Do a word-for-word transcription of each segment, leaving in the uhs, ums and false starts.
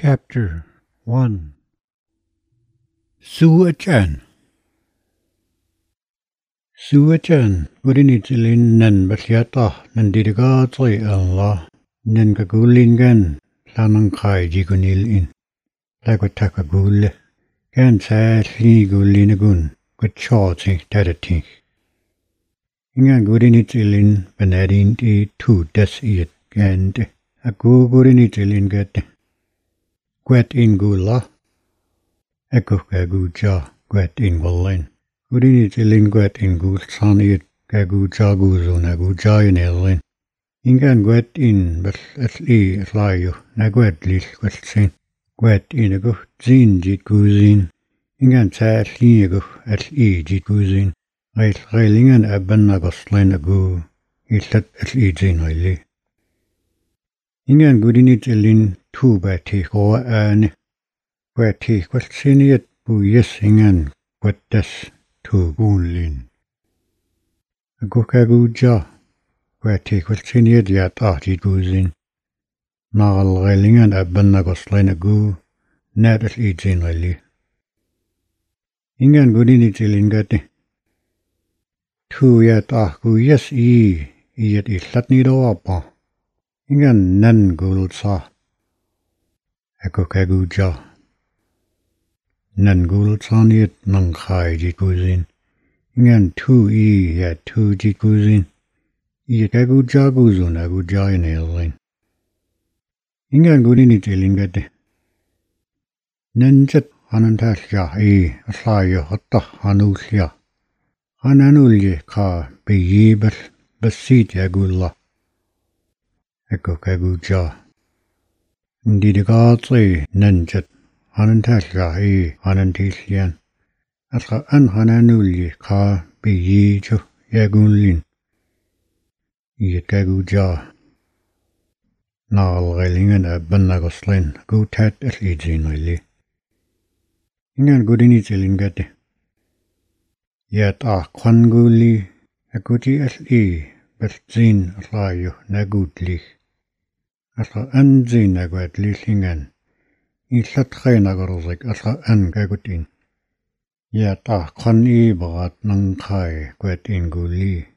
Chapter one Suachan Suachan Udinitilin Nan Basyata Nandigatri Allah Nankagulingan Lanankai Jigunil in Lagotaka Gan Sasli Gulinagun Good Chorty Tadati Ingan Gudinitilin Benadin T two Des Iet Gand A Gudinitilin Gat Gwet in Gula Eko Gaguja Gwet in Gullin Gudinitilin Gwet in Gul Saniet Gaguja Guzu Naguja in Elin Ingan Gwet in Bas Asli Aslayo Nagwet Lis Gwetsin Gwet in a go Zin Jit Guzin Ingan Sa Asli go Asli Jit Guzin Reil Reilingen Abban Agoslin a go Islet Asli Zin Reili Ingan Gudinitilin two Bati Goa An Bati Gwetsiniet Bu Yes Ingan Gwettes two Gulin Agokaguja Bati Gwetsiniet Yat Arti Guzin Nagal Reilingen Abban Agoslin a go Nat Asli Zin Reili Ingan Gudinitilin Gati two Yat Argu Yes E Yet Islet Nido Apa Ingan Nan Gulsa Agokaguja Nan Gulsaniet Nankai Jikuzin Ingan two E Yat two Jikuzin Yakaguja Guzun Aguja in Elin Ingan Gudinitilin Gati Nanjat Hanantasya E Aslaya Hatta Hanusya Hananulye Ka Beyibas Basit Yagulla Agokaguja Ndidigatri Nanjat Hanantasya E Hanantislian Asra An Hananulye Ka Beyijo Yagulin Yakaguja Nagal Reilingen Abban Agoslin Gutat Aslidin Reili Ingan Gudinitilin Gati Yat A Kwanguli Aguti Asli Batzin Aslayo Nagutli Asra An Zin Agwatli Singan Islat Khainagarzik Asra An Gagutin Yat A Kwan E Barat Nankai Gwatin Guli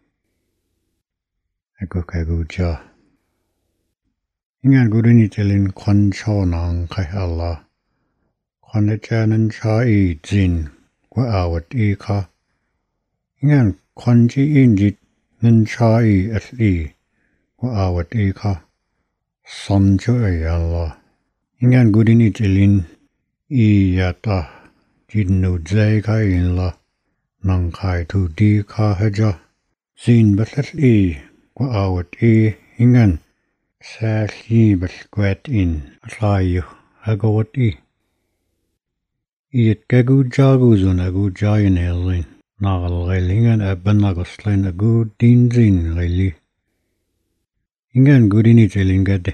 Agokaguja Ingan Gudinitilin Kwan Cho Nankai Allah Kwanajanan Cha E Zin Gwa Awat E Ka Ingan Kwanji Injit Nan Cha E Asli Gwa Awat E Ka Sanjo E Allah Ingan Gudinitilin E Yata Jidnu Zayka In La Nankai Tu Di Ka Haja Zin Basasli Gwa Awat E Ingan Sasli Bas Gwet In Aslayo Hagawat E Iet Gaguja Guzun Aguja In Elin Nagal Reilingan Abban Agoslin Agu Din Zin Reili Ingan Gudinitilin Gade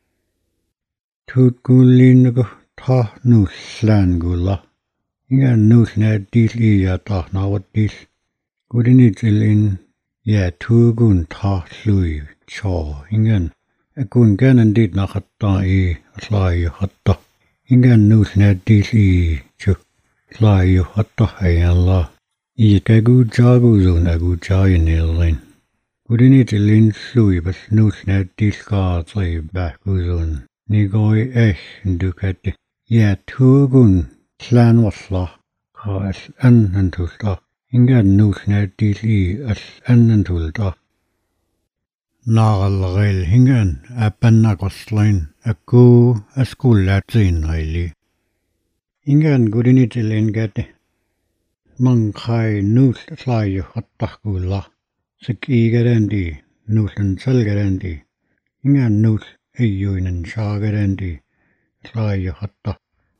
Tut Gulin Go Ta Nuslan Gula Ingan Nusna Dil E Yata Nawat Dil Gudinitilin Ya Tugun Ta Lui Cho Ingan Agun Ganan Dit Nakata E Aslayo Hatta Ingan Nusna Dil E Chu Aslayo Hatta Ay Allah Yakaguja Guzun Aguja In Elin Gudinitilin Lui Bas Nusna Dil Ka Zay Bakuzun Nigoi Ech Dukati Ya Tugun Tlan Wasla Ka As An Antulta Ingan Nusna Dil E As An Antulta Nagal Reil Hingan Abban Agoslin Aku Askulat Zin Reili Ingan Gudinitilin Gati Mankai Nus Slayo Hattahgula Siki Garandi Nusan Sal Garandi Ingan Nus Ayunan Shah Garandi Slayo Hatta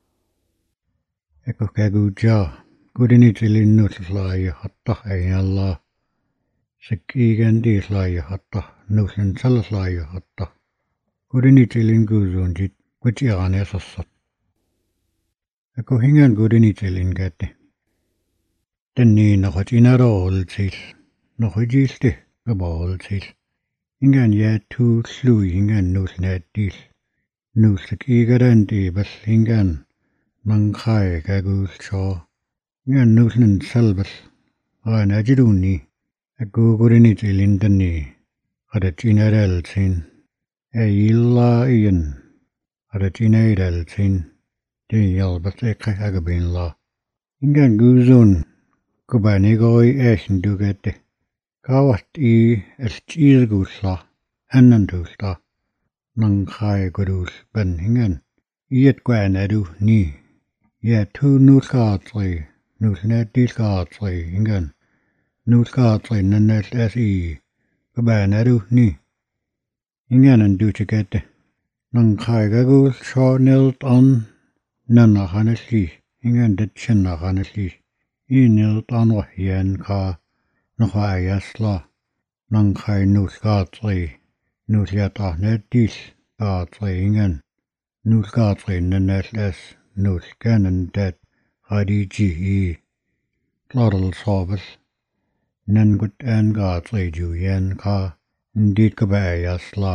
Ekokaguja Gudinitilin Nus Slayo Hatta Ay Allah Siki Gandi Slayo Hatta Nusan Sal Slayo Hatta Gudinitilin Guzun Jit Gwitiane Sassat Eko Hingan Gudinitilin Gati Tenni Nahatina Roll Sil Nahajilti Gabal Sil Ingan Ya Tu Slu Ingan Nusna Dil Nuuslik iigaranti bas hingan nankai gagus shaw. Ngan nuusnin salbas. Gaan ajiduni. Agugurini tilindani. Qadatinarel sin. Ayilla iyan. Qadatinarel sin. Diyal bas ekha agabin la. Hingan guzun. Kubanigoi eesindugete. Kawat i elchiilgusla. Annandusla. Nankai gurus ban hingan. Iet kwanadu ni. Ya tu nuskaatri. Nusnetiskaatri hingan. Nuskaatri nannet esi. Kubanadu ni. Hingan anduchikete. Nankai gagus shaw nilt on. Nana hanasli. Hingan ditchinna hanasli. I nilt on wahyan ka. Nakhayasla. Nankai nuskaatri. Nusyata netis. Kaatri hingan. Nuskaatri nannet es. Nuskanan dat. Hadiji i. Tlaral sabas. Nangut an gaatri juyen ka. Ndit kabayasla.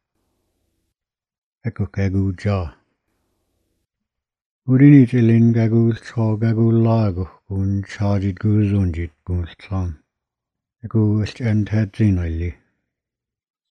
Eko kagu ja. Urini tilin gagus shaw gagu lagu. Kun chajit guzunjit guslan. Eko ist enthad zinali.